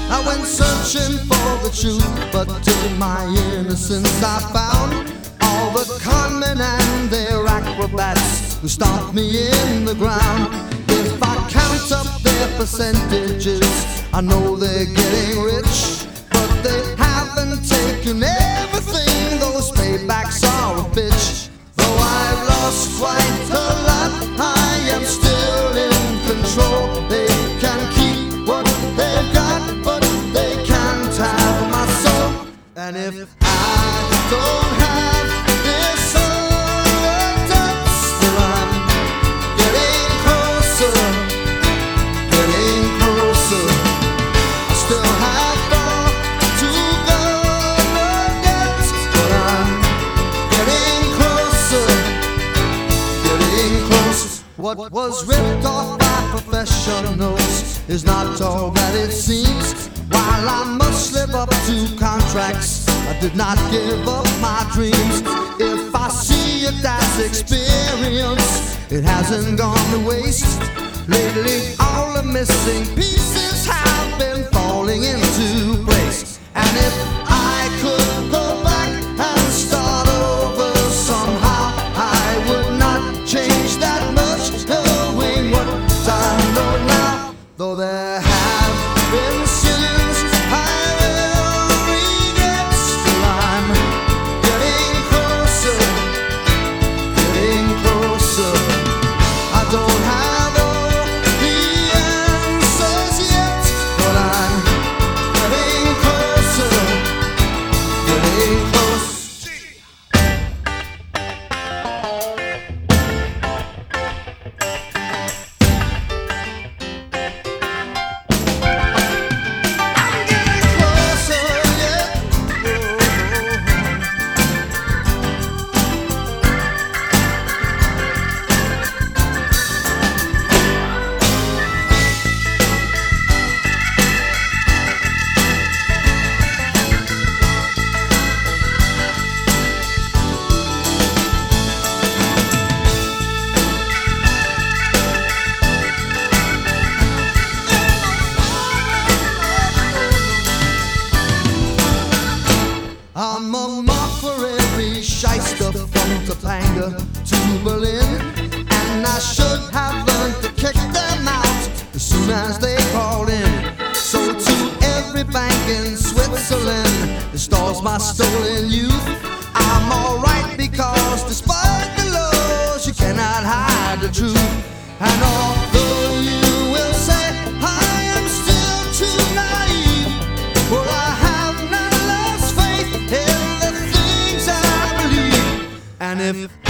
I went searching for the truth, but in my innocence I found all the conmen and their acrobats who stomped me in the ground. If I count up their percentages, I know they're getting rich, but they haven't taken everything. Those paybacks are a bitch. Though I've lost quite a lot, I am still in control. They can keep what they've got, but they can't have my soul. And if I don't have this touch, still I'm getting closer, getting closer. I still have far to go yet, but I'm getting closer, getting closer. What was ripped off by professionals is not all that it seems. While I must live up to contracts, I did not give up my dreams. If I see it as experience, it hasn't gone to waste. Lately all the missing pieces have been falling into place. And if I could go back and start over somehow, I would not change that much, knowing what I know now. Though there have been sins I will regret, still I'm getting closer, getting closer. I don't have all the answers yet, but I'm getting closer, getting closer. I'm a mark for every shyster from Topanga to Berlin, and I should have learned to kick them out as soon as they called in. So to every bank in Switzerland that stores my stolen youth, I'm alright, because despite the laws you cannot hide the truth. And although you will say I am still too naive, well, I have not lost faith in the things I believe. And if